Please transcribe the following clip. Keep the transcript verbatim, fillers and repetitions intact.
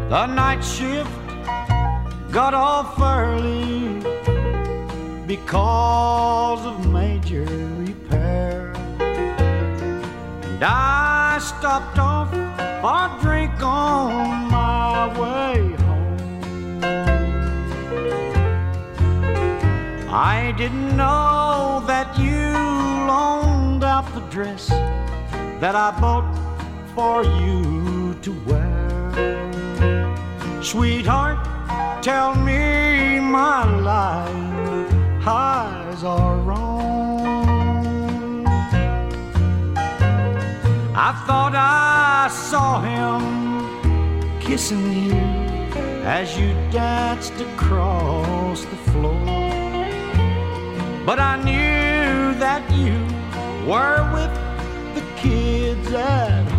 The night shift got off early because of major repair, and I stopped off for a drink on my way home. I didn't know that you loaned out the dress that I bought for you to wear. Sweetheart, tell me my lying eyes are wrong. I thought I saw him kissing you as you danced across the floor, but I knew that you were with the kids at home.